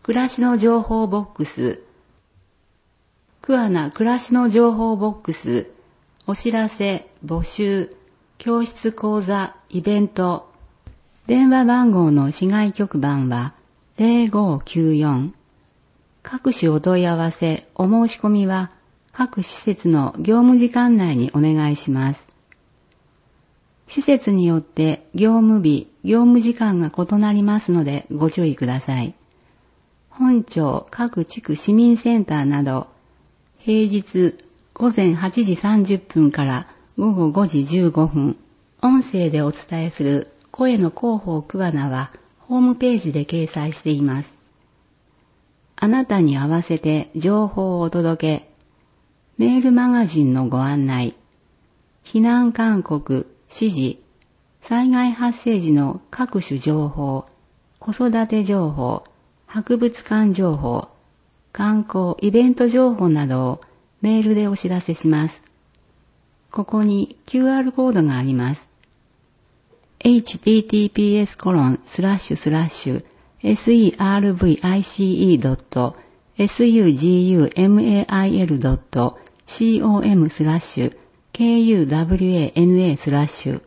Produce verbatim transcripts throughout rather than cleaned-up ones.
暮らしの情報ボックス、桑名暮らしの情報ボックス、お知らせ、募集、教室講座、イベント。電話番号の市外局番はゼロごきゅうよん。各種お問い合わせ、お申し込みは各施設の業務時間内にお願いします。施設によって業務日、業務時間が異なりますのでご注意ください。本庁各地区市民センターなど、平日ごぜんはちじさんじゅっぷんからごごごじじゅうごふん、音声でお伝えする声の広報桑名はホームページで掲載しています。あなたに合わせて情報をお届け、メールマガジンのご案内、避難勧告、指示、災害発生時の各種情報、子育て情報、博物館情報、観光、イベント情報などをメールでお知らせします。ここに キューアール コードがあります。エイチティーティーピーエスコロンスラッシュスラッシュエスイーアールブイアイシーイードットエスユージーユーエムエーアイエルドットコムスラッシュケーユーダブリューエーエヌエースラッシュ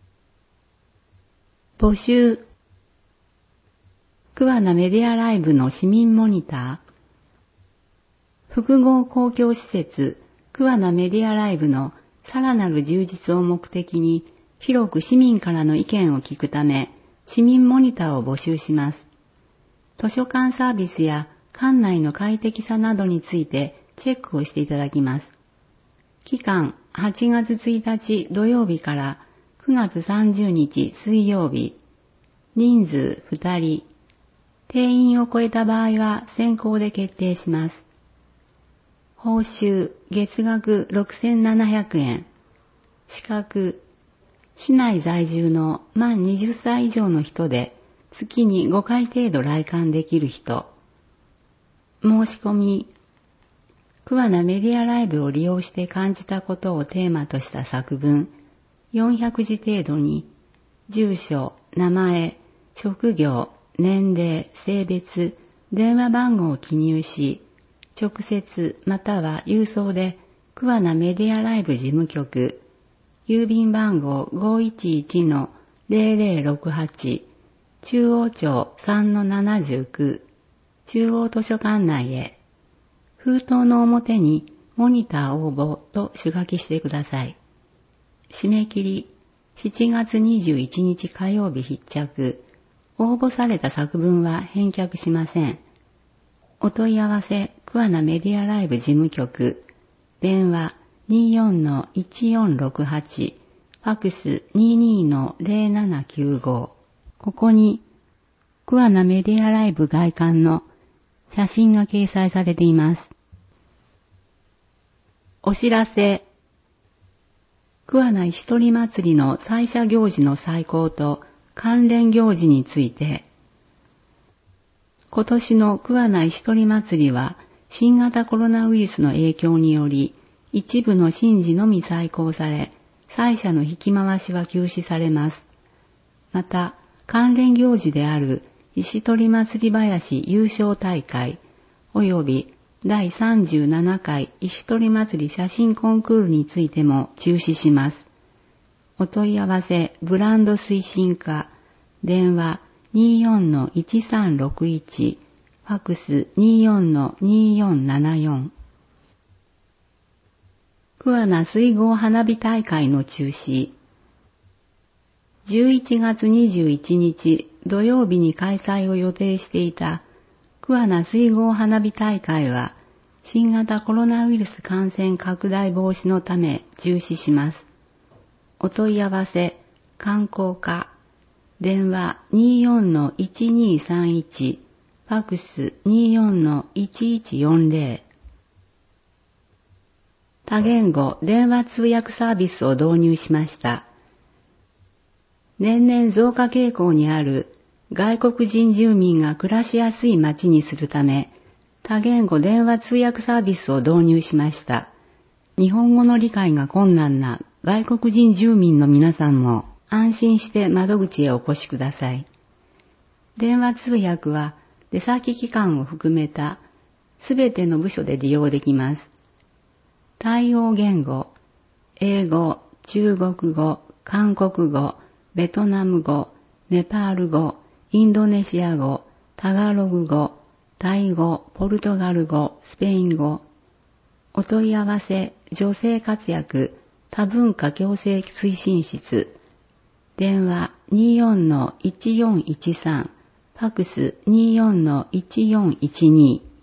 募集桑名メディアライブの市民モニター複合公共施設桑名メディアライブのさらなる充実を目的に広く市民からの意見を聞くため市民モニターを募集します。図書館サービスや館内の快適さなどについてチェックをしていただきます。期間はちがつついたち土曜日からくがつさんじゅうにち水曜日。人数ふたり。定員を超えた場合は先行で決定します。報酬月額ろくせんななひゃくえん。資格市内在住の満はたち以上の人で月にごかい程度来館できる人。申し込み桑名メディアライブを利用して感じたことをテーマとした作文よんひゃくじ程度に住所、名前、職業、年齢、性別、電話番号を記入し直接または郵送で桑名メディアライブ事務局郵便番号 ごいちいちのゼロゼロろくはち 中央町 さんのななじゅうきゅう 中央図書館内へ封筒の表にモニター応募と手書きしてください。締め切りしちがつにじゅういちにち火曜日必着。応募された作文は返却しません。お問い合わせ桑名メディアライブ事務局電話 にーよんのいちよんろくはち ファックス にーにーのゼロななきゅうご。ここに桑名メディアライブ外観の写真が掲載されています。お知らせ桑名石取祭りの祭社行事の再興と関連行事について今年の桑名石取祭りは新型コロナウイルスの影響により一部の神事のみ再興され、祭社の引き回しは休止されます。また、関連行事である石取祭林優勝大会及びだいさんじゅうななかい石取祭写真コンクールについても中止します。お問い合わせブランド推進課電話 にーよんのいちさんろくいち ファックス にーよんのにーよんななよん。桑名水郷花火大会の中止。じゅういちがつにじゅういちにち土曜日に開催を予定していた桑名水郷花火大会は新型コロナウイルス感染拡大防止のため中止します。お問い合わせ観光課電話 にーよんのいちにーさんいち ファックス にーよんのいちいちよんゼロ。多言語電話通訳サービスを導入しました。年々増加傾向にある外国人住民が暮らしやすい街にするため、多言語電話通訳サービスを導入しました。日本語の理解が困難な外国人住民の皆さんも安心して窓口へお越しください。電話通訳は出先機関を含めたすべての部署で利用できます。対応言語、英語、中国語、韓国語、ベトナム語、ネパール語、インドネシア語、タガログ語、タイ語、ポルトガル語、スペイン語。お問い合わせ、女性活躍、多文化共生推進室。電話 にじゅうよんのいちよんいちさん、ファクス にじゅうよんのいちよんいちに。